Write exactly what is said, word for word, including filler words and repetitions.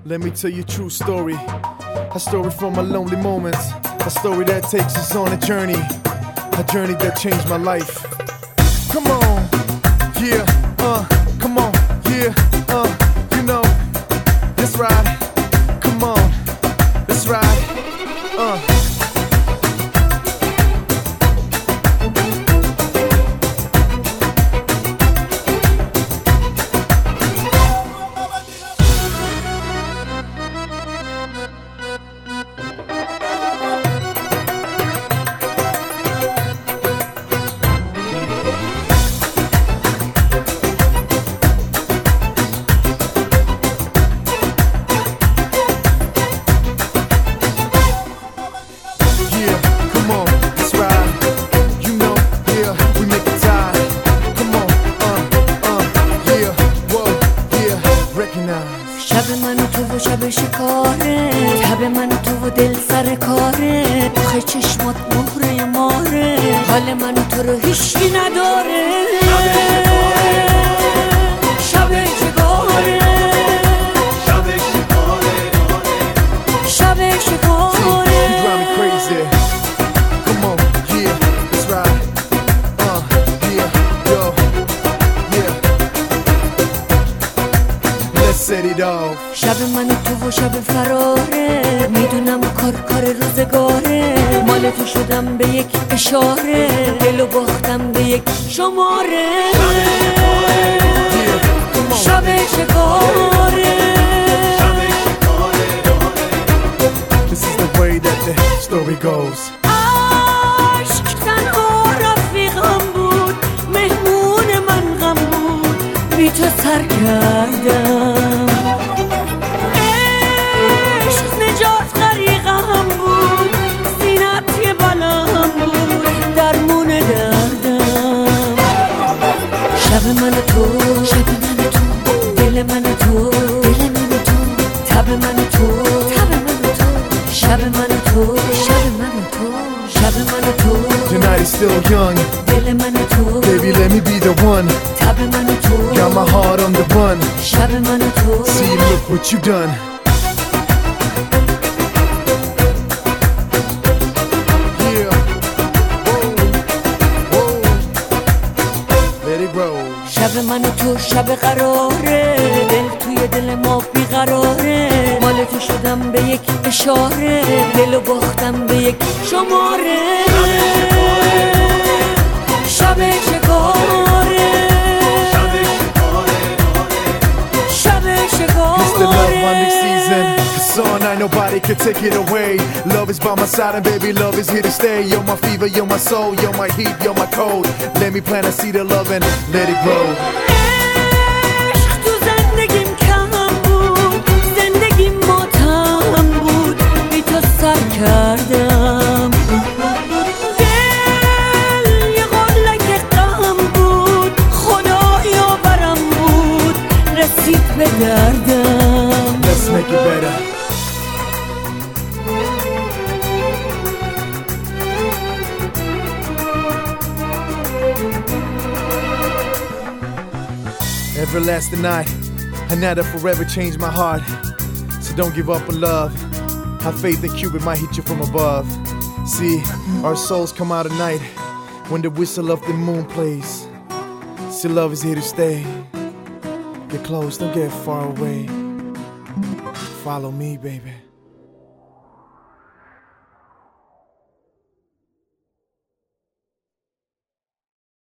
Let me tell you a true story. A story from my lonely moments. A story that takes us on a journey. A journey that changed my life. Come on, yeah, uh, come on, yeah, uh, you know, let's ride. Come on, let's ride, uh. شب من و تو و شب شکاره، تب من و تو و دل سر کاره، آخه چشمات مهره ماره، حال من و تو رو هیچکی نداره. شب شکاره، شب شکاره، شب شکاره. شب من و تو و شب فراره، میدونم کار کار روزگاره، مال تو شدم به یک اشاره، دلو باختم به یک شماره. شب شکاره. This is the way that the story goes. عشق تنها رفیقم بود، مهمون من غم بود، بی تو سر کردم. عشق نجات غریقم بود، زینت یه بلام بود، درمون دردم. شب من و تو، شب من و تو، دل من و تو، دل من و تو، تب من و تو، تب من و تو، شب من و تو، شب من و تو، شب من و تو. The night is still young. دل من و تو، baby let me be the one. تب من و تو، got my heart on the run. شب من و تو. See look what you done. Yeah. Whoa. Whoa. Let it roll. شب من و تو شب قراره، دل توی دل ما بیقراره، مال تو شدم به یک اشاره، دلو باختم به یک شماره. شب شکاره، شب شکاره. It's the love hunting season. It's on night, nobody can take it away. Love is by my side and baby love is here to stay. You're my fever, you're my soul, you're my heat, you're my cold. Let me plant a seed of love and let it grow. عشق تو زندگیم کم بود، زندگیم ماتم بود، بی تو سر کردم. دل یه قلک غم بود، خدایا برم بود، رسید به دردم. Let's make it better. Everlasting night, a night that forever changed my heart. So don't give up on love. Have faith that Cupid might hit you from above. See, our souls come out at night when the whistle of the moon plays. See, love is here to stay. Get close, don't get far away. Follow me, baby.